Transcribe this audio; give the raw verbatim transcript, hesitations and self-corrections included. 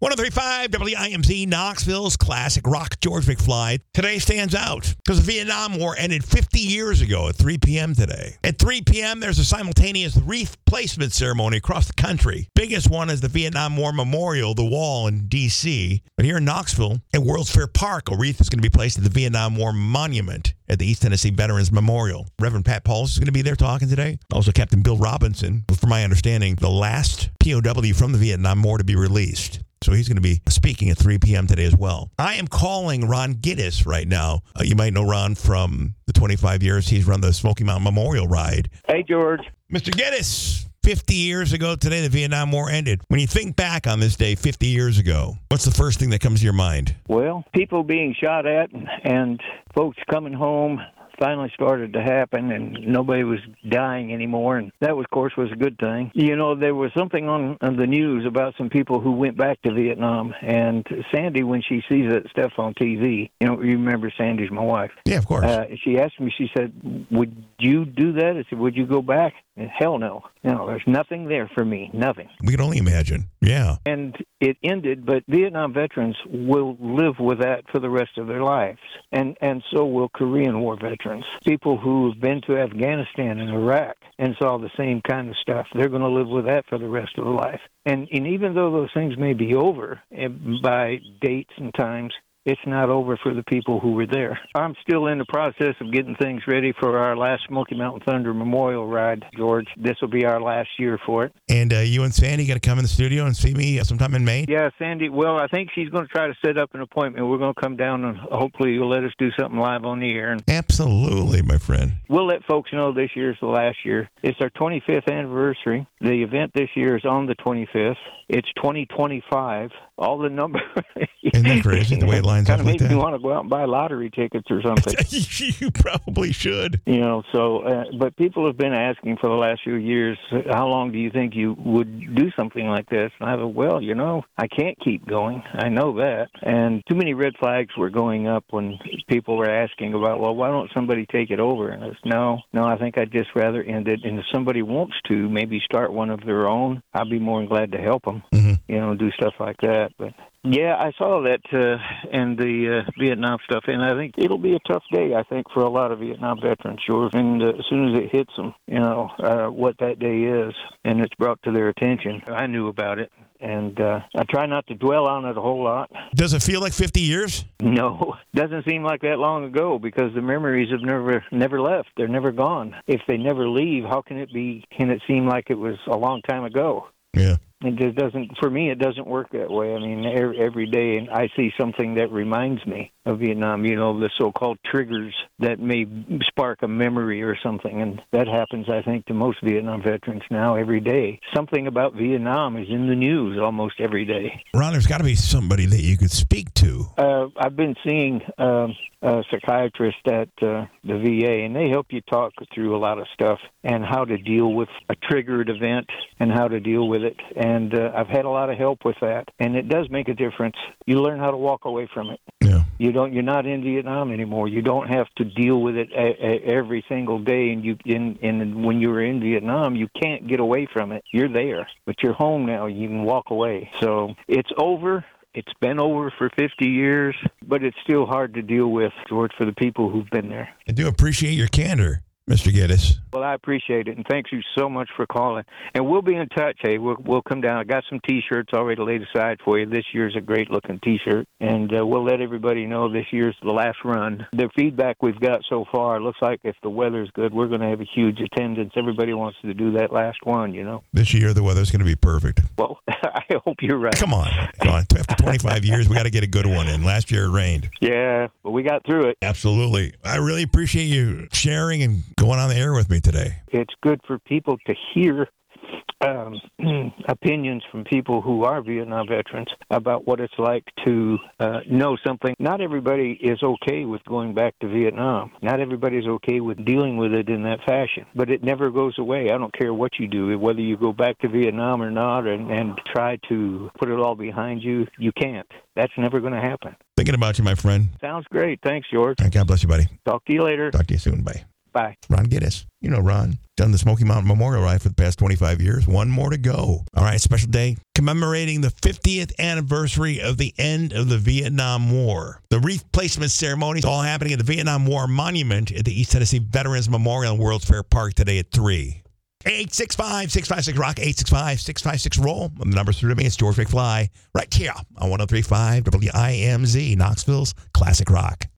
one oh three point five W I M Z, Knoxville's classic rock, George McFly. Today stands out because the Vietnam War ended fifty years ago at three p.m. today. At three p.m., there's a simultaneous wreath placement ceremony across the country. Biggest one is the Vietnam War Memorial, the Wall in D C But here in Knoxville, at World's Fair Park, a wreath is going to be placed at the Vietnam War Monument at the East Tennessee Veterans Memorial. Reverend Pat Pauls is going to be there talking today. Also, Captain Bill Robinson, from my understanding, the last P O W from the Vietnam War to be released. So he's going to be speaking at three p.m. today as well. I am calling Ron Giddis right now. Uh, you might know Ron from the twenty-five years he's run the Smoky Mountain Memorial Ride. Hey, George. Mister Giddis, fifty years ago today, the Vietnam War ended. When you think back on this day fifty years ago, what's the first thing that comes to your mind? Well, people being shot at and folks coming home finally started to happen, and nobody was dying anymore, and that, of course, was a good thing. You know, there was something on, on the news about some people who went back to Vietnam, and Sandy, when she sees that stuff on T V, you know, you remember Sandy's my wife. Yeah, of course. Uh, she asked me, she said, would you do that? I said, would you go back? And hell no. No, there's nothing there for me, nothing. We can only imagine, yeah. And it ended, but Vietnam veterans will live with that for the rest of their lives, and, and so will Korean War veterans. People who have been to Afghanistan and Iraq and saw the same kind of stuff, they're going to live with that for the rest of their life. And, and even though those things may be over by dates and times, it's not over for the people who were there. I'm still in the process of getting things ready for our last Smoky Mountain Thunder Memorial Ride, George. This will be our last year for it. And uh, you and Sandy got to come in the studio and see me sometime in May? Yeah, Sandy, well, I think she's going to try to set up an appointment. We're going to come down and hopefully you'll let us do something live on the air. Absolutely, my friend. We'll let folks know this year's the last year. It's our twenty-fifth anniversary. The event this year is on the twenty-fifth. It's twenty twenty-five. All the numbers. Isn't that crazy, the way it lines kind up of like makes that? me want to go out and buy lottery tickets or something. You probably should. You know, so, uh, but people have been asking for the last few years, how long do you think you would do something like this? And I thought, well, you know, I can't keep going. I know that. And too many red flags were going up when people were asking about, well, why don't somebody take it over? And I said, no, no, I think I'd just rather end it. And if somebody wants to maybe start one of their own, I'd be more than glad to help them, mm-hmm. you know, do stuff like that. But yeah, I saw that uh, and the uh, Vietnam stuff, and I think it'll be a tough day, I think, for a lot of Vietnam veterans, sure. And uh, as soon as it hits them, you know, uh, what that day is, and it's brought to their attention, I knew about it. And uh, I try not to dwell on it a whole lot. Does it feel like fifty years? No, doesn't seem like that long ago because the memories have never never left. They're never gone. If they never leave, how can it be? Can it seem like it was a long time ago? Yeah. It just doesn't, for me, it doesn't work that way. I mean, every, every day and I see something that reminds me of Vietnam, you know, the so-called triggers that may spark a memory or something. And that happens, I think, to most Vietnam veterans now every day. Something about Vietnam is in the news almost every day. Ron, there's got to be somebody that you could speak to. Uh, I've been seeing uh, a psychiatrist at uh, the V A, and they help you talk through a lot of stuff and how to deal with a triggered event and how to deal with it. And uh, I've had a lot of help with that, and it does make a difference. You learn how to walk away from it. Yeah. You don't. You're not in Vietnam anymore. You don't have to deal with it a, a, every single day. And you, in, in when you were in Vietnam, you can't get away from it. You're there, but you're home now. You can walk away. So it's over. It's been over for fifty years, but it's still hard to deal with, George, for the people who've been there. I do appreciate your candor, Mister Giddis. Well, I appreciate it, and thanks you so much for calling. And we'll be in touch. Hey, we'll we'll come down. I got some T-shirts already laid aside for you. This year's a great-looking T-shirt, and uh, we'll let everybody know this year's the last run. The feedback we've got so far looks like if the weather's good, we're going to have a huge attendance. Everybody wants to do that last one, you know. This year, the weather's going to be perfect. Well, I hope you're right. Come on. Come on. After twenty-five years, we got to get a good one in. Last year, it rained. Yeah, but we got through it. Absolutely. I really appreciate you sharing and going on the air with me today. It's good for people to hear um, opinions from people who are Vietnam veterans about what it's like to uh, know something. Not everybody is okay with going back to Vietnam. Not everybody's okay with dealing with it in that fashion. But it never goes away. I don't care what you do, whether you go back to Vietnam or not and, and try to put it all behind you, you can't. That's never going to happen. Thinking about you, my friend. Sounds great. Thanks, George. God bless you, buddy. Talk to you later. Talk to you soon. Bye. Bye. Ron Giddis. You know Ron. Done the Smoky Mountain Memorial Ride for the past twenty-five years. One more to go. All right, special day commemorating the fiftieth anniversary of the end of the Vietnam War. The wreath placement ceremony is all happening at the Vietnam War Monument at the East Tennessee Veterans Memorial and World's Fair Park today at three. eight six five, six five six, rock, eight six five, six five six, roll. The number's through to me. It's George McFly right here on one oh three point five W I M Z, Knoxville's Classic Rock.